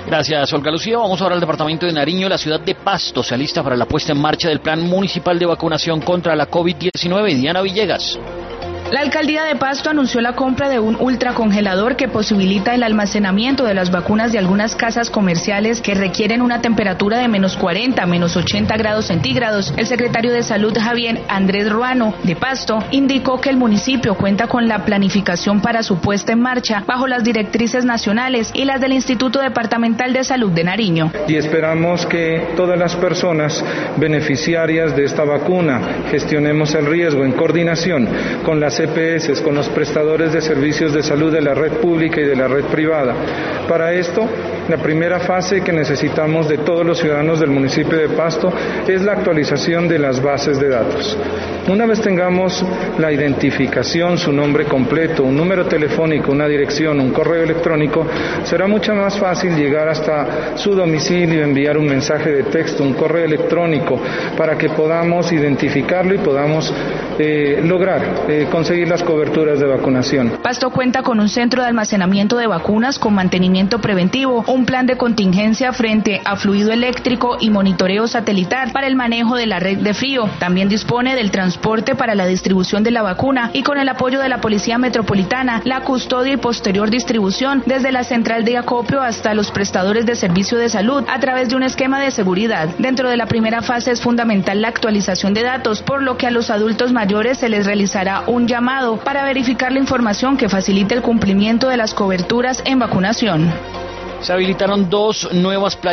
Gracias, Olga Lucía. Vamos ahora al departamento de Nariño. La ciudad de Pasto se alista para la puesta en marcha del plan municipal de vacunación contra la COVID-19. Diana Villegas. La alcaldía de Pasto anunció la compra de un ultracongelador que posibilita el almacenamiento de las vacunas de algunas casas comerciales que requieren una temperatura de -40 a -80 grados centígrados. El secretario de Salud, Javier Andrés Ruano, de Pasto, indicó que el municipio cuenta con la planificación para su puesta en marcha bajo las directrices nacionales y las del Instituto Departamental de Salud de Nariño. Y esperamos que todas las personas beneficiarias de esta vacuna gestionemos el riesgo en coordinación con las EPS, con los prestadores de servicios de salud de la red pública y de la red privada. Para esto, la primera fase que necesitamos de todos los ciudadanos del municipio de Pasto es la actualización de las bases de datos. Una vez tengamos la identificación, su nombre completo, un número telefónico, una dirección, un correo electrónico, será mucho más fácil llegar hasta su domicilio, enviar un mensaje de texto, un correo electrónico, para que podamos identificarlo y podamos lograr conseguir las coberturas de vacunación. Pasto cuenta con un centro de almacenamiento de vacunas con mantenimiento preventivo, un plan de contingencia frente a fluido eléctrico y monitoreo satelital para el manejo de la red de frío. También dispone del transporte para la distribución de la vacuna y con el apoyo de la Policía Metropolitana, la custodia y posterior distribución desde la central de acopio hasta los prestadores de servicio de salud a través de un esquema de seguridad. Dentro de la primera fase es fundamental la actualización de datos, por lo que a los adultos mayores se les realizará un llamado para verificar la información que facilite el cumplimiento de las coberturas en vacunación. Se habilitaron 2 nuevas playas